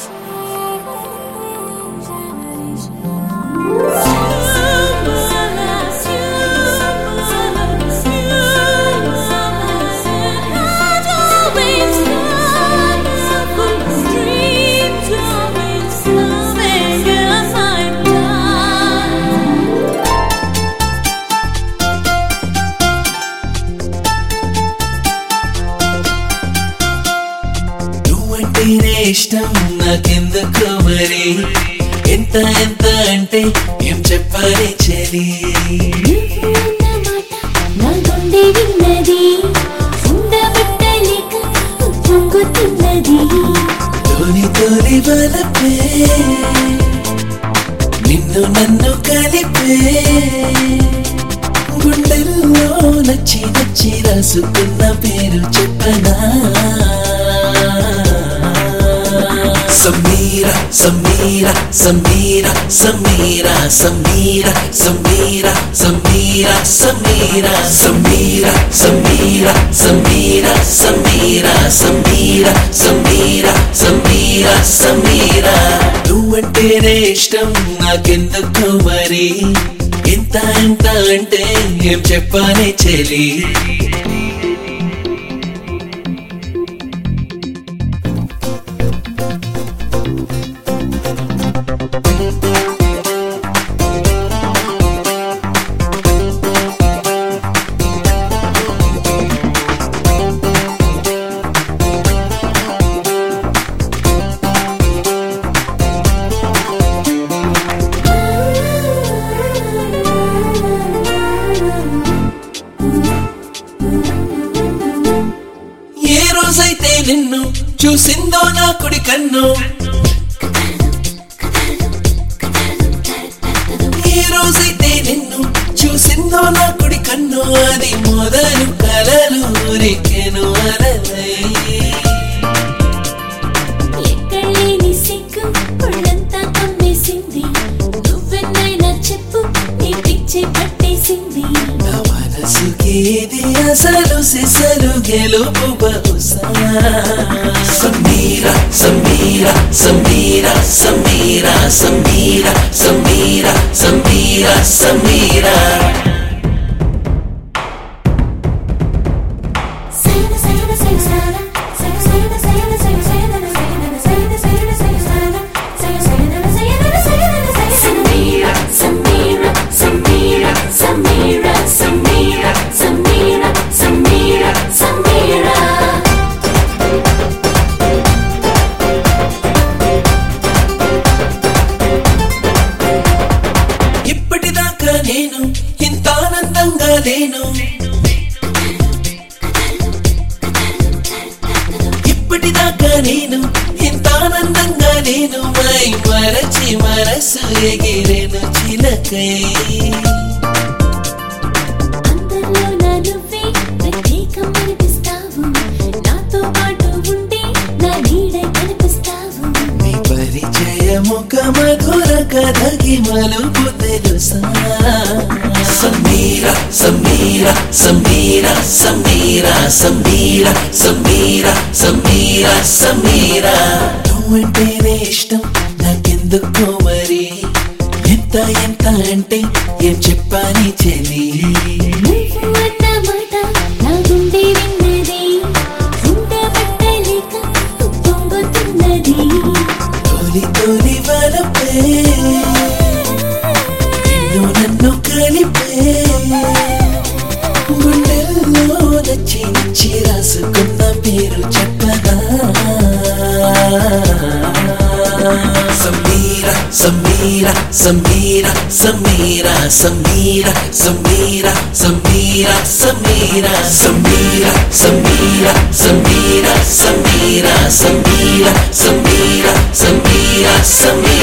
ఇష్టం నాకెందుకు మరి ఎంత ఎంత అంటే ఏం చెప్పాలి చెలి నా గుండె విన్నది ఉండబట్టలేక పొంగుతున్నది తోలి తోలి వలపే నిన్ను నన్ను కలిపే గుండెల్లో నచ్చి నచ్చి రాసుకున్న పేరు చెప్పనా Samira, Samira, Samira, Samira, Samira, Samira, Samira, Samira, Samira, Samira, Samira, Samira, Samira, Samira, Samira, Samira. నువ్వంటేనే ఇష్టం నాకెందుకు మరి ఇంత ఇంత అంటే ఏం చెప్పాలి చెలి రోజైతే నిన్ను చూసిందో నా కుడి కన్ను ఏ రోజైతే నిన్ను చూసిందో నా కుడి కన్ను అది మొదలు కలలు రేకెను అలలై ఎక్కడలేని సిగ్గు ఒళ్ళంతా కమ్మేసింది నువ్వెన్నైనా చెప్పు నీ పిచ్చి పట్టేసింది నా మనసుకేది అసలు సిసలు గెలుపు బహుశా Samira, Samira, Samira, Samira, Samira, Samira, Samira, Samira. నేను ఇంత ఆనందంగా లేను ఇప్పటిదాకా నేను ఇంత ఆనందంగా లేను మై మరచి మనసు ఎగిరేను చిలకై అందరిలో నా నువ్వే ప్రత్యేకం అనిపిస్తావు నాతో పాటు ఉండి నా నీడై కనిపిస్తావు నీ పరిచయం ఒక మధుర కథకి మలుపు తెలుసా Samira, Samira, Samira, Samira, Samira, Samira, Samira, Samira. నువ్వంటేనే ఇష్టం నాకెందుకు మరి ఎంత ఎంత అంటే ఏం చెప్పాలి చెలి నువ్వు అన్న మాట నా గుండె విన్నది ఉండబట్టలేక పొంగుతున్నది తోలి తోలి వలపే నిన్ను నన్ను కలిపే గుండెల్లో నచ్చి నచ్చి రాసుకున్న పేరు చెప్పనా Samira, Samira, Samira, Samira, Samira, Samira, Samira, Samira, Samira, Samira, Samira, Samira, Samira, Samira, Samira, Samira.